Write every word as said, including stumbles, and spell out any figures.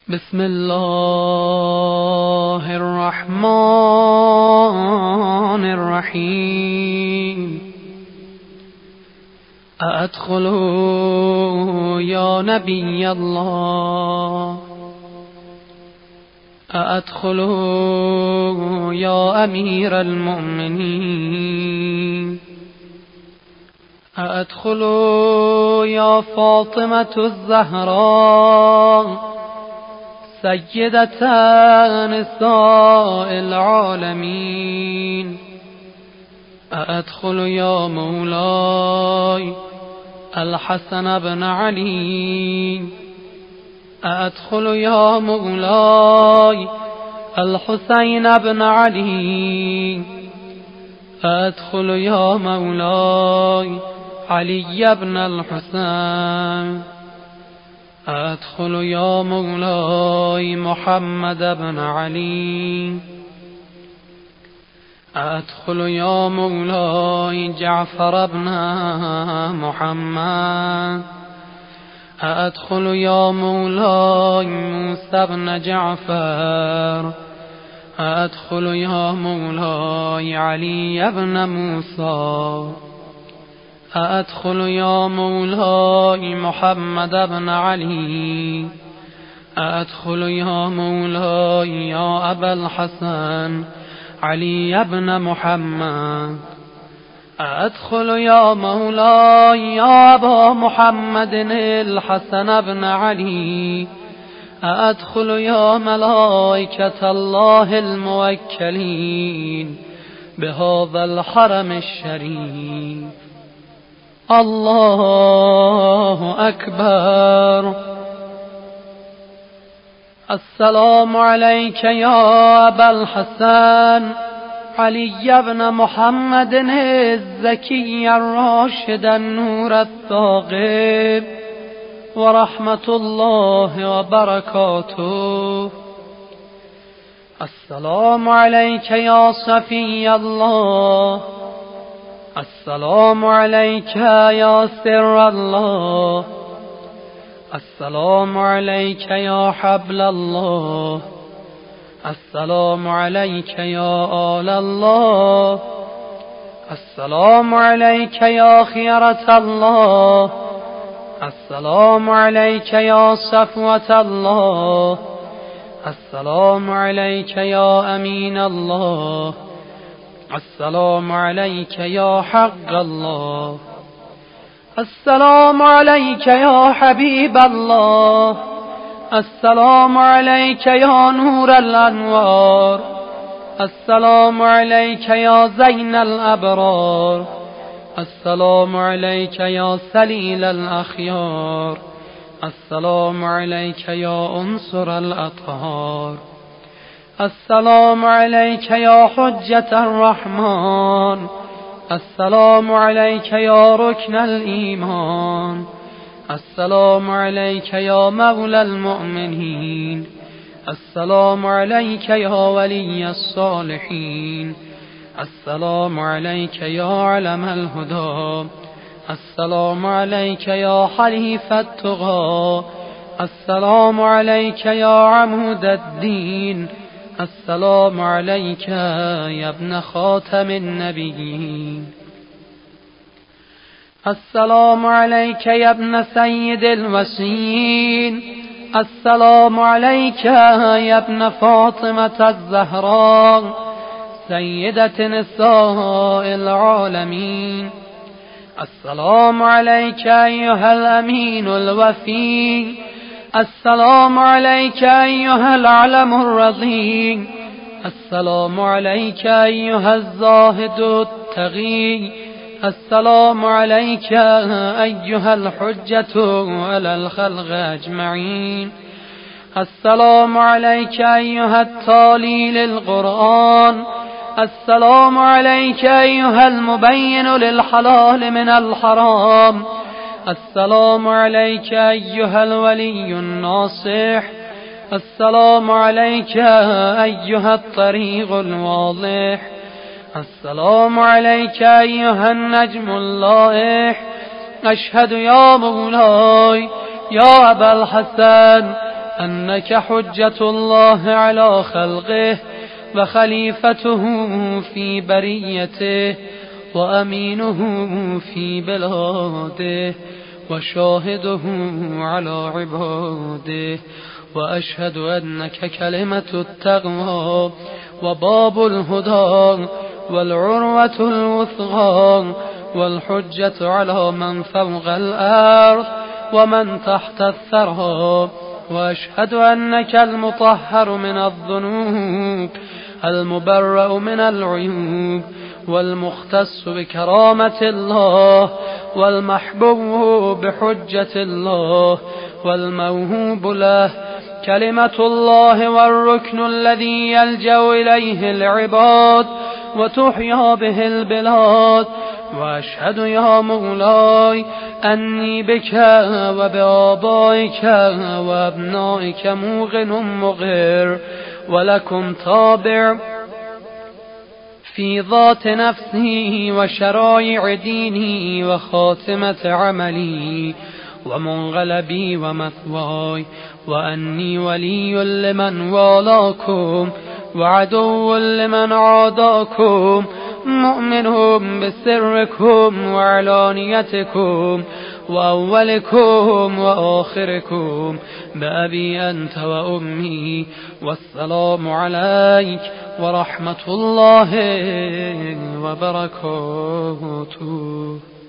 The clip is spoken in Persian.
بسم الله الرحمن الرحيم. أأدخل يا نبي الله، أأدخل يا أمير المؤمنين، أأدخل يا فاطمة الزهراء سيدة نساء العالمين، أأدخل يا مولاي الحسن بن علي، أأدخل يا مولاي الحسين بن علي، أأدخل يا مولاي علي بن الحسين، أدخل يا مولاي محمد بن علي، أدخل يا مولاي جعفر بن محمد، أدخل يا مولاي موسى بن جعفر، أدخل يا مولاي علي بن موسى، أدخل يا مولاي محمد بن علي، أدخل يا مولاي يا أبا الحسن علي بن محمد، أدخل يا مولاي يا أبا محمد الحسن بن علي، أدخل يا ملائكة الله الموكلين بهذا الحرم الشريف. الله أكبر. السلام عليك يا أبا الحسن علي بن محمد الزكي الراشد النور الثاقب ورحمة الله وبركاته. السلام عليك يا صفي الله، السلام عليك يا سر الله، السلام عليك يا حبل الله، السلام عليك يا آل الله، السلام عليك يا خيرة الله، السلام عليك يا صفوة الله، السلام عليك يا أمين الله، السلام عليك يا حق الله، السلام عليك يا حبيب الله، السلام عليك يا نور الأنوار، السلام عليك يا زين الأبرار، السلام عليك يا سليل الأخيار، السلام عليك يا أنصر الأطهار، السلام عليك يا حجة الرحمن، السلام عليك يا ركن الإيمان، السلام عليك يا مولى المؤمنين، السلام عليك يا ولي الصالحين، السلام عليك يا علم الهدى، السلام عليك يا حليف التقى، السلام عليك يا عمود الدين، السلام عليك يا ابن خاتم النبيين، السلام عليك يا ابن سيد الوصيين، السلام عليك يا ابن فاطمة الزهراء سيدة نساء العالمين، السلام عليك أيها الأمين الوفي، السلام عليك أيها العلم الرضي، السلام عليك أيها الزاهد التقي، السلام عليك أيها الحجة على الخلق أجمعين، السلام عليك أيها التالي للقرآن، السلام عليك أيها المبين للحلال من الحرام، السلام عليك أيها الولي الناصح، السلام عليك أيها الطريق الواضح، السلام عليك أيها النجم اللائح، أشهد يا مولاي يا أبا الحسن أنك حجة الله على خلقه وخليفته في بريته وأمينه في بلاده وشاهده على عباده، وأشهد أنك كلمة التقوى وباب الهدى والعروة الوثقى والحجة على من فوق الأرض ومن تحت الثرى، وأشهد أنك المطهر من الذنوب المبرأ من العيوب والمختص بكرامة الله والمحبوب بحجة الله والموهوب له كلمة الله والركن الذي يلجأ إليه العباد وتحيا به البلاد. وأشهد يا مولاي أني بك وبآبائك وأبنائك موقن مقر ولكم تابع في ذات نفسي وشرائع ديني وخاتمة عملي ومنقلبي ومثواي، وأني ولي لمن والاكم وعدو لمن عاداكم، مؤمن بسركم وعلانيتكم وأولكم وآخركم بأبي أنت وأمي، والسلام عليك ورحمة الله وبركاته.